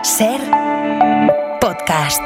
Ser podcast.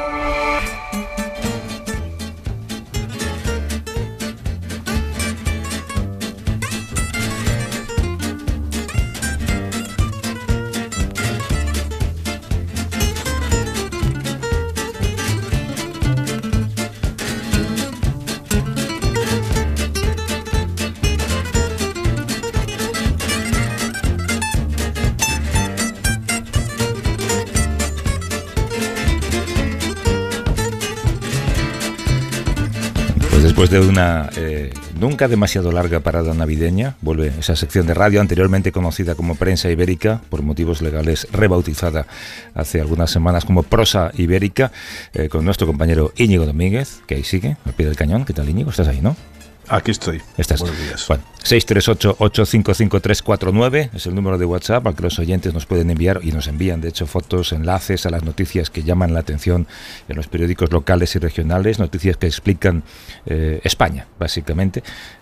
Después de una nunca demasiado larga parada navideña, vuelve esa sección de radio anteriormente conocida como Prensa Ibérica, por motivos legales rebautizada hace algunas semanas como Prosa Ibérica, con nuestro compañero Íñigo Domínguez, que ahí sigue, al pie del cañón. ¿Qué tal, Íñigo? ¿Estás ahí, no? Aquí estoy. ¿Estás? Buenos días. Bueno, 638-855-349 es el número de WhatsApp al que los oyentes nos pueden enviar, y nos envían, de hecho, fotos, enlaces a las noticias que llaman la atención en los periódicos locales y regionales, noticias que explican España, básicamente.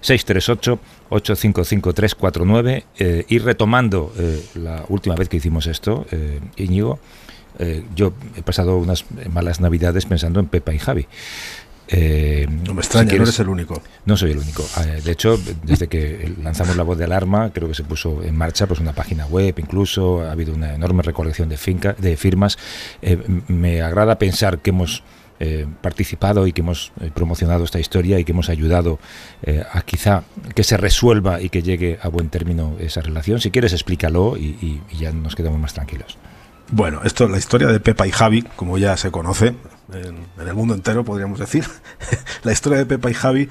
638-855-349 y retomando la última vez que hicimos esto, Íñigo, yo he pasado unas malas navidades pensando en Pepa y Javi. No me extraña, si no eres el único. No soy el único. De hecho, desde que lanzamos la voz de alarma, creo que se puso en marcha pues una página web, incluso ha habido una enorme recolección de firmas. Me agrada pensar que hemos participado y que hemos promocionado esta historia y que hemos ayudado a quizá que se resuelva y que llegue a buen término esa relación. Si quieres, explícalo y ya nos quedamos más tranquilos. Bueno, esto, la historia de Pepa y Javi, como ya se conoce en el mundo entero, podríamos decir. La historia de Pepa y Javi,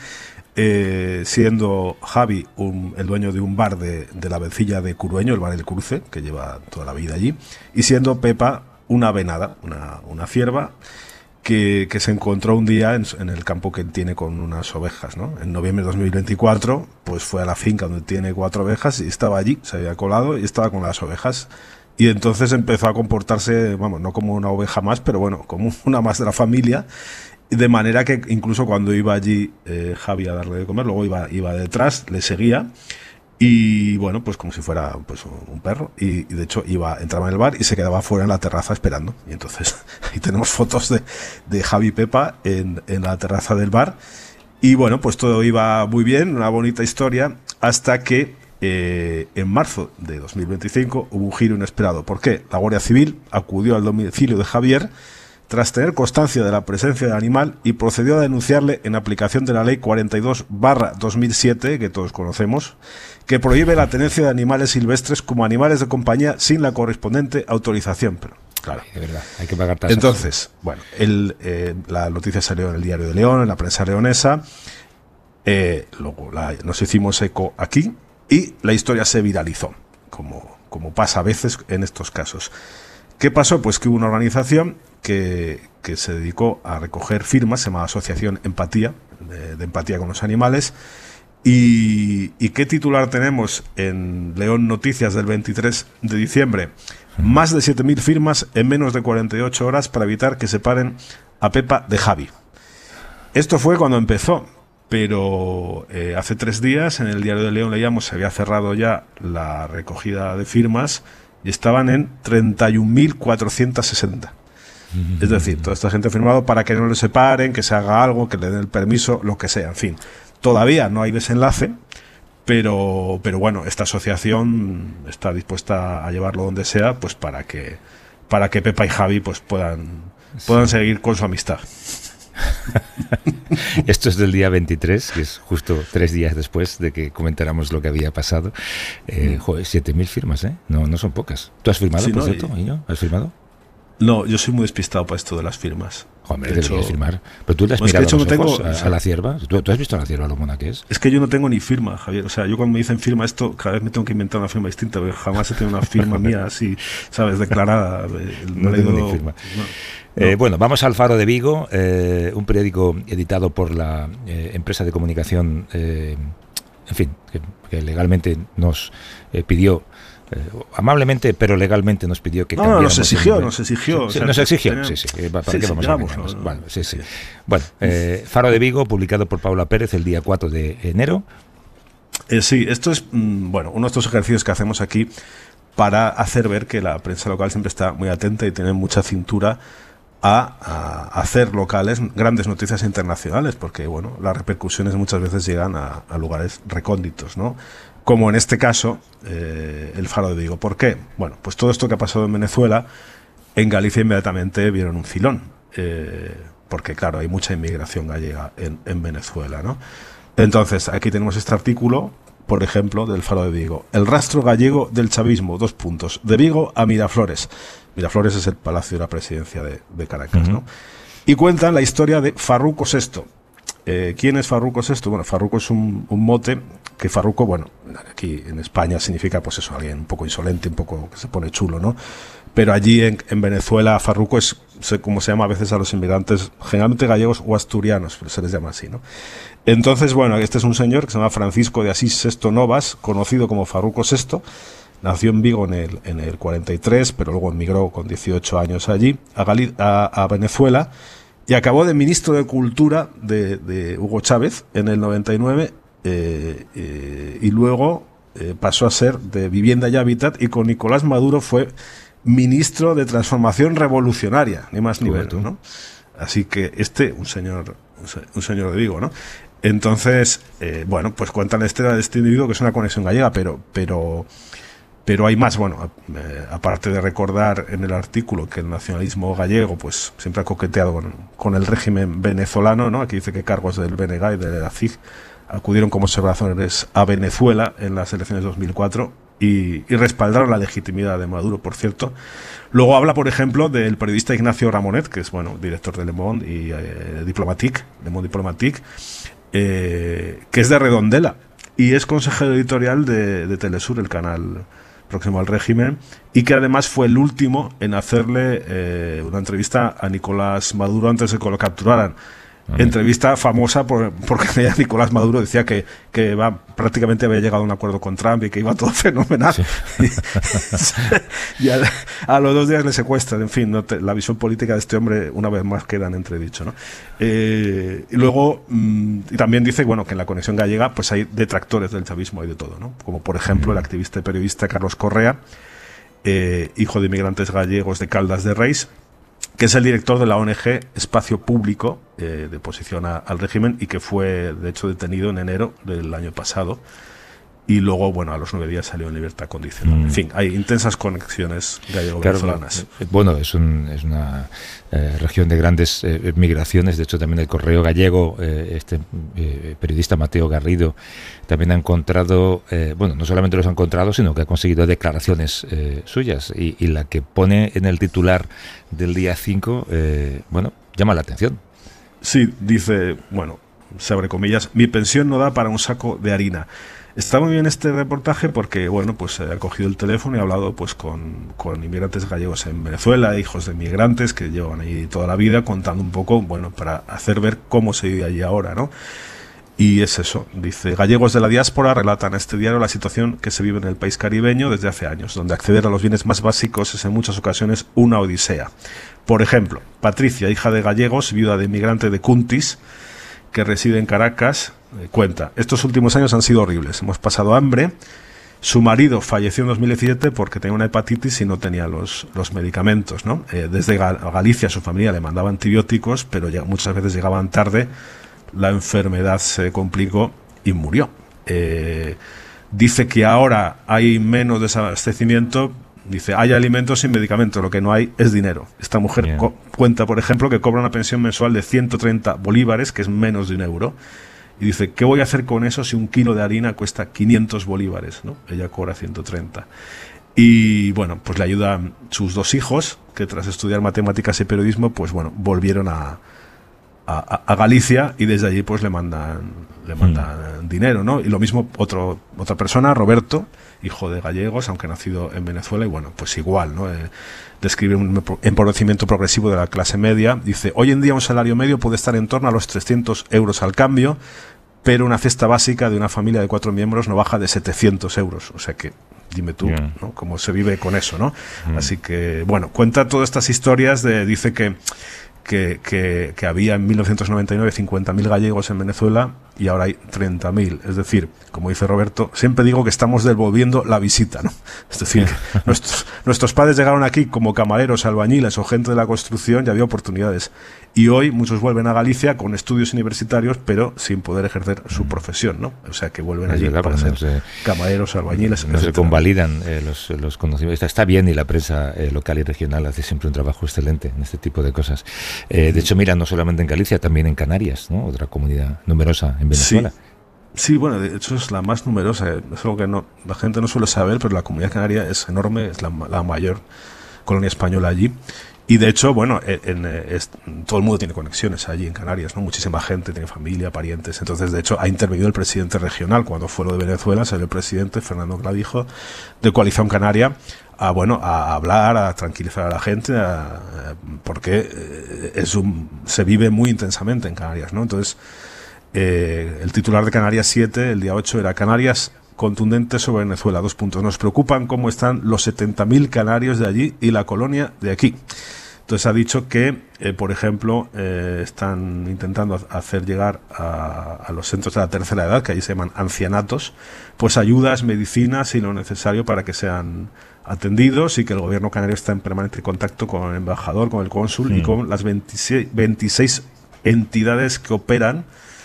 siendo Javi el dueño de un bar de la Vencilla de Curueño, el bar El Cruce, que lleva toda la vida allí, y siendo Pepa una venada, una cierva, que se encontró un día en el campo que tiene con unas ovejas, ¿no? En noviembre de 2024, pues fue a la finca donde tiene 4 ovejas y estaba allí, se había colado y estaba con las ovejas. Y entonces empezó a comportarse, vamos, no como una oveja más, pero bueno, como una más de la familia, de manera que incluso cuando iba allí Javi a darle de comer, luego iba detrás, le seguía, y bueno, pues como si fuera pues un perro, y de hecho entraba en el bar y se quedaba fuera en la terraza esperando. Y entonces ahí tenemos fotos de Javi y Pepa en la terraza del bar, y bueno, pues todo iba muy bien, una bonita historia, hasta que en marzo de 2025 hubo un giro inesperado. ¿Por qué? La Guardia Civil acudió al domicilio de Javier tras tener constancia de la presencia del animal y procedió a denunciarle en aplicación de la Ley 42/2007, que todos conocemos, que prohíbe la tenencia de animales silvestres como animales de compañía sin la correspondiente autorización. Pero claro, de verdad, hay que pagar tasas. Entonces, bueno, la noticia salió en el Diario de León, en la prensa leonesa, luego nos hicimos eco aquí, y la historia se viralizó, como pasa a veces en estos casos. ¿Qué pasó? Pues que hubo una organización que se dedicó a recoger firmas, se llama Asociación Empatía, de empatía con los animales. ¿Y qué titular tenemos en León Noticias del 23 de diciembre? Más de 7.000 firmas en menos de 48 horas para evitar que separen a Pepa de Javi. Esto fue cuando empezó. Pero hace 3 días en el Diario de León leíamos se había cerrado ya la recogida de firmas y estaban en 31.460. Es decir, toda esta gente ha firmado para que no le separen, que se haga algo, que le den el permiso, lo que sea. En fin, todavía no hay desenlace, pero bueno, esta asociación está dispuesta a llevarlo donde sea, pues para que Pepa y Javi pues puedan seguir con su amistad. Esto es del día 23, que es justo 3 días después de que comentáramos lo que había pasado. Joder, 7.000 firmas, ¿eh? No son pocas. ¿Tú has firmado, sí, por cierto, Niño? ¿Has firmado? No, yo soy muy despistado para esto de las firmas. Joder, deberías firmar. Pero tú le has mirado los ojos a la cierva. ¿Tú has visto a la cierva lo mona que es? Es que yo no tengo ni firma, Javier. O sea, yo cuando me dicen firma esto, cada vez me tengo que inventar una firma distinta, porque jamás he tenido una firma mía así, ¿sabes? Declarada. No tengo ni firma. No. Bueno, vamos al Faro de Vigo, un periódico editado por la empresa de comunicación, en fin, que legalmente nos pidió, amablemente pero legalmente nos pidió que cambiáramos. Nos exigió. Sí, nos exigió, sí. ¿Para qué vamos a engañarnos? Bueno, sí. Bueno, Faro de Vigo, publicado por Paula Pérez el día 4 de enero. Sí, esto es uno de estos ejercicios que hacemos aquí para hacer ver que la prensa local siempre está muy atenta y tiene mucha cintura a hacer locales grandes noticias internacionales, porque bueno, las repercusiones muchas veces llegan a lugares recónditos, ¿no? Como en este caso, el Faro de Vigo. ¿Por qué? Bueno, pues todo esto que ha pasado en Venezuela, en Galicia inmediatamente vieron un filón, porque claro, hay mucha inmigración gallega en Venezuela, ¿no? Entonces, aquí tenemos este artículo, por ejemplo, del Faro de Vigo. El rastro gallego del chavismo, : de Vigo a Miraflores. Miraflores es el palacio de la presidencia de Caracas, ¿no? Y cuentan la historia de Farruco VI. ¿Quién es Farruco VI? Bueno, Farruco es un mote que Farruco, bueno, aquí en España significa pues eso, alguien un poco insolente, un poco que se pone chulo, ¿no? Pero allí en Venezuela Farruco es como se llama a veces a los inmigrantes, generalmente gallegos o asturianos, pero se les llama así, ¿no? Entonces, bueno, este es un señor que se llama Francisco de Asís VI Novas, conocido como Farruco VI. Nació en Vigo en el 43, pero luego emigró con 18 años allí, a Venezuela, y acabó de ministro de Cultura de Hugo Chávez en el 99, y luego pasó a ser de Vivienda y Hábitat, y con Nicolás Maduro fue ministro de Transformación Revolucionaria, ni más ni menos, ¿no? Así que un señor de Vigo, ¿no? Entonces, bueno, pues cuentan la historia de este individuo, que es una conexión gallega, pero hay más. Bueno, aparte de recordar en el artículo que el nacionalismo gallego pues siempre ha coqueteado con el régimen venezolano, ¿no? Aquí dice que cargos del BNG y de la CIG acudieron como observadores a Venezuela en las elecciones de 2004 y respaldaron la legitimidad de Maduro, por cierto. Luego habla, por ejemplo, del periodista Ignacio Ramonet, que es, bueno, director de Le Monde y Le Monde Diplomatique, que es de Redondela y es consejero editorial de Telesur, el canal próximo al régimen, y que además fue el último en hacerle una entrevista a Nicolás Maduro antes de que lo capturaran. Entrevista famosa porque Nicolás Maduro decía que prácticamente había llegado a un acuerdo con Trump y que iba todo fenomenal. Sí. Y a los 2 días le secuestran. En fin, la visión política de este hombre una vez más queda en entredicho, ¿no? Y luego y también dice, bueno, que en la conexión gallega pues hay detractores del chavismo y de todo, ¿no? Como por ejemplo el activista y periodista Carlos Correa, hijo de inmigrantes gallegos de Caldas de Reis, que es el director de la ONG Espacio Público, de oposición al régimen, y que fue, de hecho, detenido en enero del año pasado. Y luego, bueno, a los 9 días salió en libertad condicional. En fin, hay intensas conexiones gallego-venezolanas. Claro, bueno, es una región de grandes migraciones. De hecho, también el Correo Gallego, periodista Mateo Garrido, también ha encontrado, bueno, no solamente los ha encontrado, sino que ha conseguido declaraciones suyas. Y la que pone en el titular del día 5, bueno, llama la atención. Sí, dice, bueno, se abre comillas, mi pensión no da para un saco de harina. Está muy bien este reportaje porque, bueno, pues ha cogido el teléfono y ha hablado pues con inmigrantes gallegos en Venezuela, hijos de inmigrantes que llevan allí toda la vida, contando un poco, bueno, para hacer ver cómo se vive allí ahora, ¿no? Y es eso, dice, gallegos de la diáspora relatan a este diario la situación que se vive en el país caribeño desde hace años, donde acceder a los bienes más básicos es en muchas ocasiones una odisea. Por ejemplo, Patricia, hija de gallegos, viuda de inmigrante de Cuntis, que reside en Caracas, cuenta, estos últimos años han sido horribles, hemos pasado hambre, su marido falleció en 2017 porque tenía una hepatitis y no tenía los medicamentos, ¿no? Desde Galicia su familia le mandaba antibióticos, pero ya muchas veces llegaban tarde, la enfermedad se complicó y murió. Dice que ahora hay menos desabastecimiento. Dice, hay alimentos sin medicamentos, lo que no hay es dinero. Esta mujer cuenta, por ejemplo, que cobra una pensión mensual de 130 bolívares, que es menos de €1. Y dice, ¿qué voy a hacer con eso si un kilo de harina cuesta 500 bolívares? ¿No? Ella cobra 130. Y bueno, pues le ayudan sus 2 hijos, que tras estudiar matemáticas y periodismo, pues bueno, volvieron a Galicia y desde allí pues le mandan dinero, ¿no? Y lo mismo otra persona, Roberto, hijo de gallegos, aunque nacido en Venezuela, y bueno, pues igual, ¿no? Describe un empobrecimiento progresivo de la clase media. Dice, hoy en día un salario medio puede estar en torno a los 300 euros al cambio, pero una cesta básica de una familia de 4 miembros no baja de 700 euros. O sea que, dime tú, ¿no? Cómo se vive con eso, ¿no? Así que, bueno, cuenta todas estas historias dice que había en 1999 50.000 gallegos en Venezuela y ahora hay 30.000. Es decir, como dice Roberto, siempre digo que estamos devolviendo la visita, ¿no? Es decir, que nuestros padres llegaron aquí como camareros, albañiles o gente de la construcción y había oportunidades. Y hoy muchos vuelven a Galicia con estudios universitarios, pero sin poder ejercer su profesión, ¿no? O sea, que vuelven allí para ser camareros, albañiles, no se convalidan los conocimientos. Está bien, y la prensa local y regional hace siempre un trabajo excelente en este tipo de cosas. De hecho, mira, no solamente en Galicia, también en Canarias, ¿no? Otra comunidad numerosa en Venezuela. Sí, bueno, de hecho es la más numerosa. Es algo que la gente no suele saber, pero la comunidad canaria es enorme, es la mayor colonia española allí. Y de hecho, bueno, todo el mundo tiene conexiones allí en Canarias, ¿no? Muchísima gente tiene familia, parientes. Entonces, de hecho, ha intervenido el presidente regional. Cuando fue lo de Venezuela, salió el presidente, Fernando Clavijo, de Coalición Canaria, a hablar, a tranquilizar a la gente, porque se vive muy intensamente en Canarias, ¿no? Entonces, el titular de Canarias 7, el día 8, era Canarias contundente sobre Venezuela, 2 puntos. Nos preocupan cómo están los 70.000 canarios de allí y la colonia de aquí. Entonces ha dicho que, por ejemplo, están intentando hacer llegar a los centros de la tercera edad, que allí se llaman ancianatos, pues ayudas, medicinas y lo necesario para que sean atendidos, y que el gobierno canario está en permanente contacto con el embajador, con el cónsul y con las 26 entidades que operan,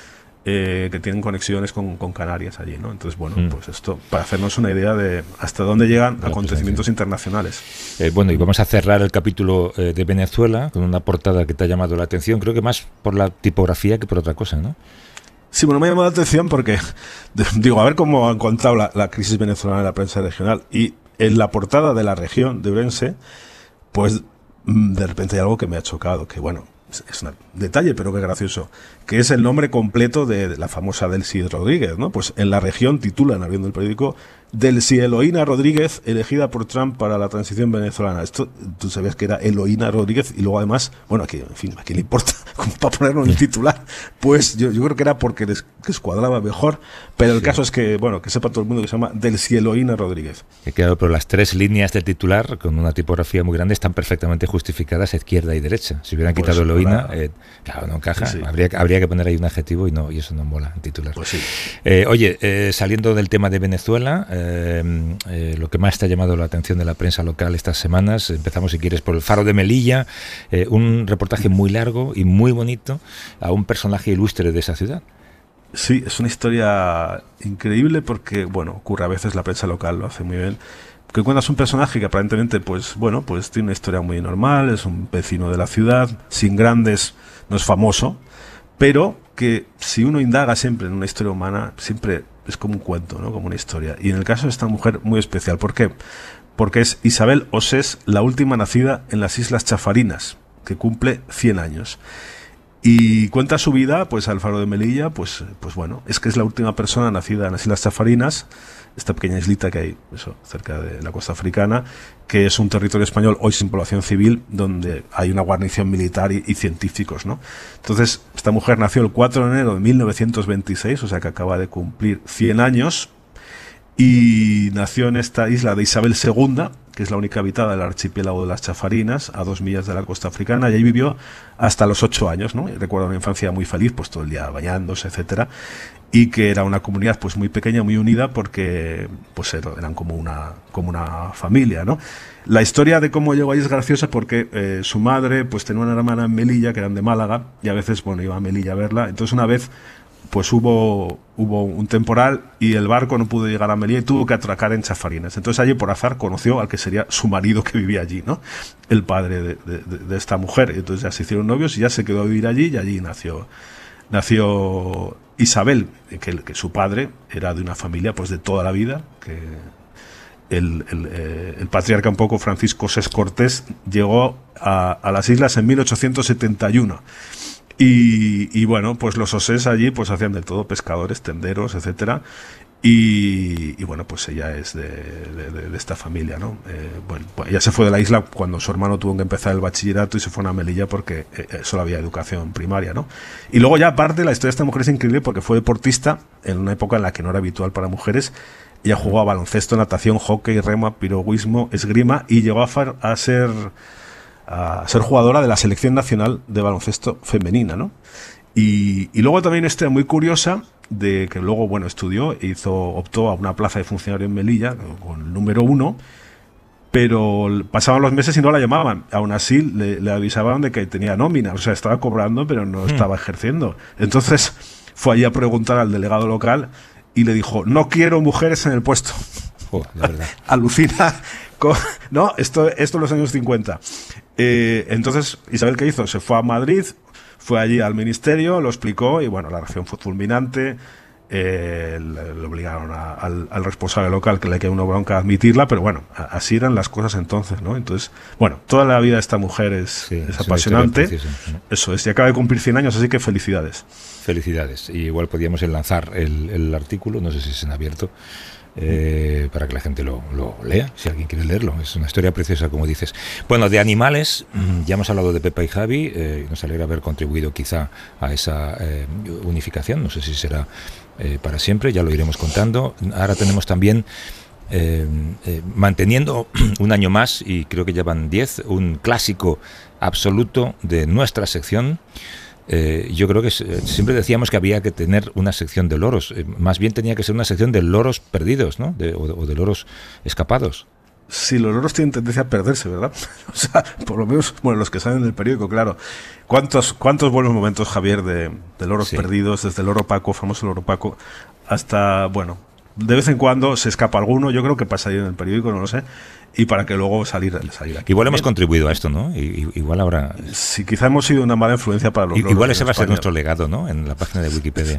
que tienen conexiones con Canarias allí, ¿no? Entonces, bueno, pues esto, para hacernos una idea de hasta dónde llegan acontecimientos internacionales. Bueno, y vamos a cerrar el capítulo de Venezuela con una portada que te ha llamado la atención, creo que más por la tipografía que por otra cosa, ¿no? Sí, bueno, me ha llamado la atención porque, digo, a ver cómo han contado la crisis venezolana en la prensa regional, y en la portada de la región de Ourense, pues de repente hay algo que me ha chocado, que bueno, es un detalle, pero qué gracioso, que es el nombre completo de la famosa Delcy Rodríguez, ¿no? Pues en la región titulan, abriendo el periódico, Delcy Eloína Rodríguez, elegida por Trump para la transición venezolana. Esto, tú sabías que era Eloína Rodríguez, y luego además, bueno, aquí, en fin, ¿a quién le importa? Como para ponerlo en el titular. Pues yo creo que era porque les cuadraba mejor, pero el caso es que, bueno, que sepa todo el mundo que se llama Delcy Eloína Rodríguez. Claro, pero las 3 líneas del titular, con una tipografía muy grande, están perfectamente justificadas a izquierda y derecha. Si hubieran quitado Eloína, claro, no encaja. Sí. Habría que poner ahí un adjetivo y eso no mola en titular. Pues sí. Oye, saliendo del tema de Venezuela, lo que más te ha llamado la atención de la prensa local estas semanas, empezamos, si quieres, por el Faro de Melilla, un reportaje muy largo y muy bonito a un personaje ilustre de esa ciudad. Sí, es una historia increíble porque, bueno, ocurre a veces, la prensa local lo hace muy bien, que encuentras un personaje que aparentemente, pues bueno, pues tiene una historia muy normal, es un vecino de la ciudad, sin grandes, no es famoso, pero que si uno indaga siempre en una historia humana, siempre es como un cuento, ¿no? Como una historia. Y en el caso de esta mujer, muy especial. ¿Por qué? Porque es Isabel Osés, la última nacida en las Islas Chafarinas, que cumple 100 años. Y cuenta su vida, pues al Faro de Melilla, pues bueno, es que es la última persona nacida en las Islas Chafarinas, esta pequeña islita que hay cerca de la costa africana, que es un territorio español hoy sin población civil, donde hay una guarnición militar y científicos, ¿no? Entonces, esta mujer nació el 4 de enero de 1926, o sea que acaba de cumplir 100 años, y nació en esta isla de Isabel II, que es la única habitada del archipiélago de las Chafarinas, a 2 millas de la costa africana, y ahí vivió hasta los 8 años, ¿no? Y recuerdo una infancia muy feliz, pues todo el día bañándose, etcétera, y que era una comunidad pues muy pequeña, muy unida, porque pues eran como una familia, ¿no? La historia de cómo llegó ahí es graciosa porque su madre pues tenía una hermana en Melilla, que eran de Málaga, y a veces, bueno, iba a Melilla a verla. Entonces una vez pues hubo un temporal y el barco no pudo llegar a Melilla y tuvo que atracar en Chafarinas. Entonces allí por azar conoció al que sería su marido, que vivía allí, ¿no? El padre de esta mujer. Y entonces ya se hicieron novios y ya se quedó a vivir allí, y allí nació Isabel, que su padre era de una familia pues de toda la vida, que el patriarca un poco, Francisco Sés Cortés, llegó a las islas en 1871. Y bueno, pues los Osés allí pues hacían de todo, pescadores, tenderos, etcétera. Y bueno, pues ella es de esta familia, ¿no? Bueno, ella se fue de la isla cuando su hermano tuvo que empezar el bachillerato y se fue a Melilla porque solo había educación primaria, ¿no? Y luego ya aparte, la historia de esta mujer es increíble porque fue deportista en una época en la que no era habitual para mujeres. Ella jugó a baloncesto, natación, hockey, remo, piragüismo, esgrima, y llegó a ser jugadora de la selección nacional de baloncesto femenina, ¿no? Y luego también una historia muy curiosa, de que luego, bueno, estudió, optó a una plaza de funcionario en Melilla, con el número 1, pero pasaban los meses y no la llamaban. Aún así le avisaban de que tenía nómina, o sea, estaba cobrando pero no estaba ejerciendo. Entonces fue allí a preguntar al delegado local y le dijo: no quiero mujeres en el puesto. La verdad. Alucina. No, esto en los años 50. Entonces, Isabel, ¿qué hizo? Se fue a Madrid, fue allí al ministerio, lo explicó y bueno, la reacción fue fulminante. Le obligaron al responsable local, que le quedó una bronca, a admitirla, pero bueno, así eran las cosas entonces, ¿no? Entonces, bueno, toda la vida de esta mujer es apasionante. Eso es, y acaba de cumplir 100 años, así que felicidades. Felicidades. Y igual podíamos enlazar el artículo, no sé si es en abierto, para que la gente lo lea, si alguien quiere leerlo. Es una historia preciosa, como dices. Bueno, de animales, ya hemos hablado de Pepa y Javi, nos alegra haber contribuido quizá a esa unificación, no sé si será para siempre, ya lo iremos contando. Ahora tenemos también, manteniendo un año más, y creo que ya van 10, un clásico absoluto de nuestra sección. Yo creo que siempre decíamos que había que tener una sección de loros, más bien tenía que ser una sección de loros perdidos, ¿no? O de loros escapados. Sí, los loros tienen tendencia a perderse, ¿verdad? O sea, por lo menos, bueno, los que salen del periódico, claro. ¿Cuántos buenos momentos, Javier, de loros perdidos, desde el loro Paco, famoso loro Paco, hasta, bueno, de vez en cuando se escapa alguno, yo creo que pasaría en el periódico, no lo sé, y para que luego salir aquí. Igual hemos contribuido a esto, ¿no? Igual ahora... Sí, quizá hemos sido una mala influencia para los loros. Igual ese va a ser nuestro legado, ¿no? En la página de Wikipedia.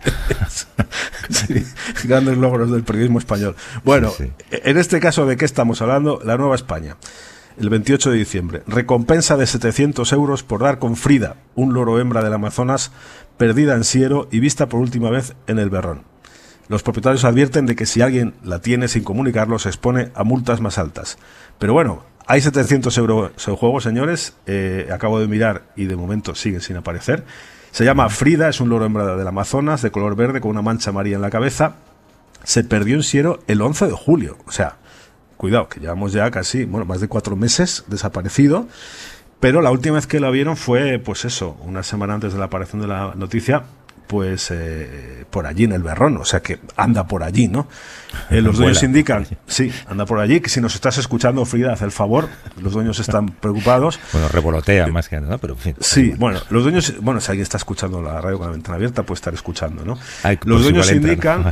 Sí, grandes logros del periodismo español. Bueno, en este caso, ¿de qué estamos hablando? La Nueva España. El 28 de diciembre. Recompensa de 700 euros por dar con Frida, un loro hembra del Amazonas, perdida en Siero y vista por última vez en el Berrón. Los propietarios advierten de que si alguien la tiene sin comunicarlo se expone a multas más altas. Pero bueno, hay 700 euros en juego, señores. Acabo de mirar y de momento sigue sin aparecer. Se llama Frida, es un loro hembra del Amazonas, de color verde con una mancha amarilla en la cabeza. Se perdió en Siero el 11 de julio. O sea, cuidado, que llevamos ya casi, más de 4 meses desaparecido. Pero la última vez que la vieron fue, pues eso, una semana antes de la aparición de la noticia, pues por allí en el Berrón, o sea que anda por allí, ¿no? Los dueños indican, sí, anda por allí, que si nos estás escuchando, Frida, haz el favor, los dueños están preocupados. Bueno, revolotea más que nada, pero en fin. Sí, bueno, los dueños, si alguien está escuchando la radio con la ventana abierta, puede estar escuchando, ¿no? Los dueños indican,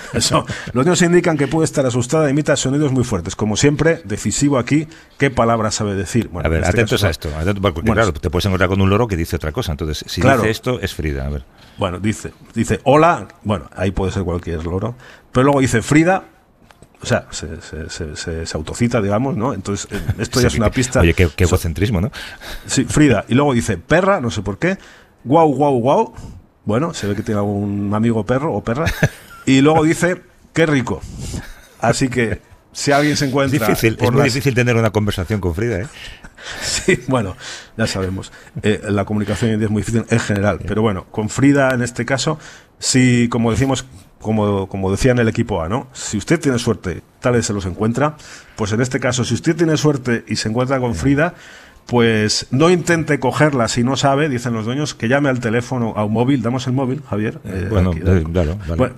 los dueños indican que puede estar asustada, imita sonidos muy fuertes. Como siempre, decisivo aquí, ¿qué palabra sabe decir? Bueno, a ver, atentos a esto, porque claro, te puedes encontrar con un loro que dice otra cosa, entonces, si dice esto, es Frida, a ver. Bueno, dice hola, bueno, ahí puede ser cualquier loro, pero luego dice Frida, o sea, se autocita, digamos, ¿no? Entonces, esto ya es una pista. Oye, qué egocentrismo, ¿no? Sí, Frida, y luego dice perra, no sé por qué, guau, guau, guau, bueno, se ve que tiene algún amigo perro o perra, y luego dice qué rico, así que si alguien se encuentra... Es muy difícil tener una conversación con Frida, ¿eh? Sí, bueno, ya sabemos. La comunicación hoy en día es muy difícil en general, pero bueno, con Frida en este caso, si, como decimos, como decía en el equipo A, ¿no? Si usted tiene suerte, tal vez se los encuentra, pues en este caso, si usted tiene suerte y se encuentra con Frida, pues no intente cogerla si no sabe, dicen los dueños, que llame al teléfono, a un móvil. Damos el móvil, Javier. Bueno, aquí, claro. Bueno,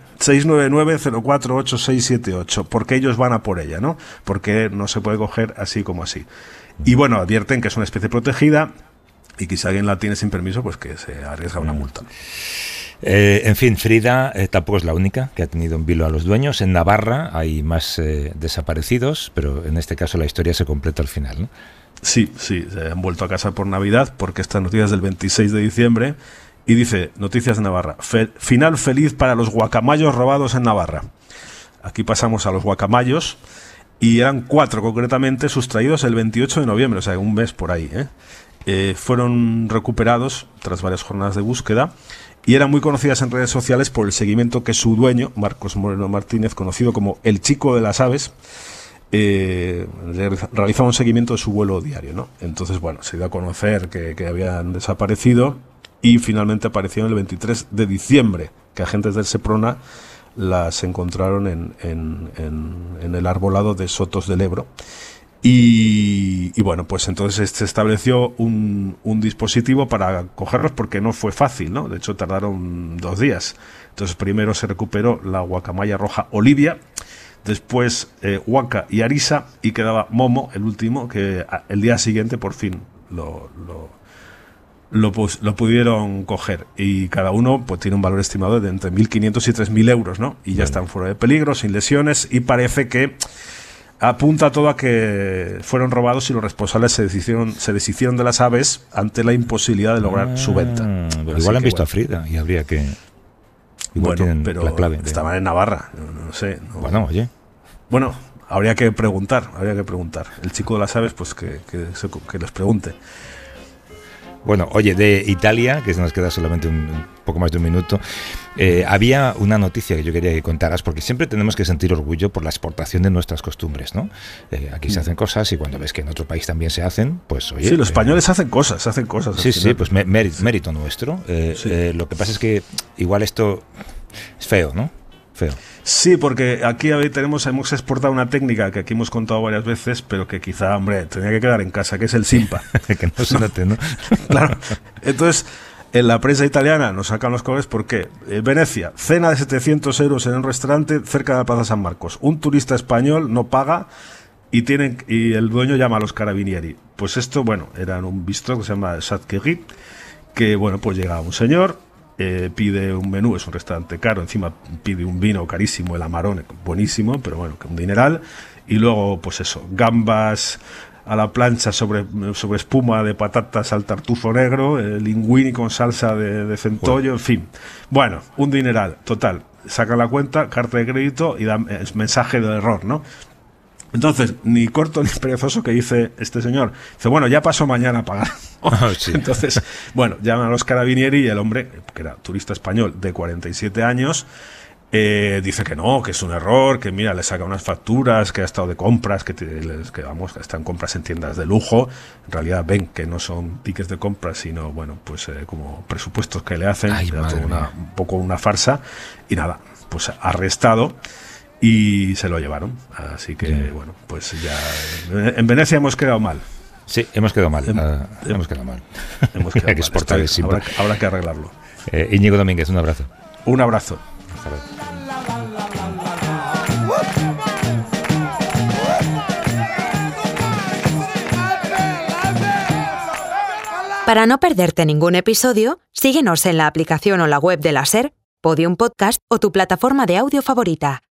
699-048678, porque ellos van a por ella, ¿no? Porque no se puede coger así como así. Y bueno, advierten que es una especie protegida y que si alguien la tiene sin permiso, pues que se arriesga una multa. En fin, Frida tampoco es la única que ha tenido en vilo a los dueños. En Navarra hay más desaparecidos, pero en este caso la historia se completa al final, ¿no? Sí, se han vuelto a casa por Navidad, porque esta noticia es del 26 de diciembre, y dice, Noticias de Navarra, final feliz para los guacamayos robados en Navarra. Aquí pasamos a los guacamayos, y eran 4 concretamente, sustraídos el 28 de noviembre, o sea, un mes por ahí, fueron recuperados tras varias jornadas de búsqueda, y eran muy conocidas en redes sociales por el seguimiento que su dueño, Marcos Moreno Martínez, conocido como el Chico de las Aves, realizaba un seguimiento de su vuelo diario, ¿no? Entonces, bueno, se dio a conocer que habían desaparecido y finalmente aparecieron el 23 de diciembre, que agentes del Seprona las encontraron en el arbolado de Sotos del Ebro. Y bueno, pues entonces se estableció un dispositivo para cogerlos, porque no fue fácil, ¿no? De hecho, tardaron 2 días. Entonces, primero se recuperó la guacamaya roja Olivia, después Waka y Arisa, y quedaba Momo, el último, que el día siguiente por fin lo pudieron coger, y cada uno pues tiene un valor estimado de entre 1.500 y 3.000 euros, ¿no? Y ya están fuera de peligro, sin lesiones, y parece que apunta todo a que fueron robados y los responsables se deshicieron de las aves ante la imposibilidad de lograr su venta. Igual han visto a Frida y habría que... Igual tienen pero la clave. Estaban en Navarra, no sé. Bueno, oye. Bueno, habría que preguntar. El chico de las aves, pues que les pregunte. Bueno, oye, de Italia, que se nos queda solamente un poco más de un minuto, había una noticia que yo quería que contaras, porque siempre tenemos que sentir orgullo por la exportación de nuestras costumbres, ¿no? Aquí se hacen cosas, y cuando ves que en otro país también se hacen, pues oye... Sí, los españoles hacen cosas. Sí, pues mérito nuestro. Lo que pasa es que igual esto es feo, ¿no? Feo. Sí, porque aquí hemos exportado una técnica que aquí hemos contado varias veces, pero que quizá, hombre, tenía que quedar en casa, que es el simpa. Que no se note, ¿no? Claro. Entonces, en la prensa italiana nos sacan los colores porque Venecia, cena de 700 euros en un restaurante cerca de la Plaza San Marcos. Un turista español no paga y el dueño llama a los carabinieri. Pues esto, bueno, era en un bistro que se llama Chatquerie, que, bueno, pues llega un señor... pide un menú, es un restaurante caro, encima pide un vino carísimo, el Amarone, buenísimo, pero bueno, un dineral, y luego pues eso, gambas a la plancha sobre espuma de patatas al tartufo negro, linguini con salsa de centollo, en fin, bueno, un dineral, total, saca la cuenta, carta de crédito y da mensaje de error, ¿no? Entonces, ni corto ni perezoso, que dice este señor, dice, bueno, ya paso mañana a pagar. Sí. Entonces, bueno, llaman a los carabinieri y el hombre, que era turista español de 47 años, dice que no, que es un error, que mira, le saca unas facturas, que ha estado de compras, que están compras en tiendas de lujo. En realidad ven que no son tickets de compras, sino, bueno, pues como presupuestos que le hacen. Un poco una farsa. Y nada, pues arrestado. Y se lo llevaron, así que bueno, pues ya en Venecia hemos quedado mal. Sí, hemos quedado mal. Hemos quedado mal. Hay que exportar el simpa. Habrá que arreglarlo. Íñigo Domínguez, un abrazo. Un abrazo. Hasta luego. Para no perderte ningún episodio, síguenos en la aplicación o la web de la SER, Podium Podcast o tu plataforma de audio favorita.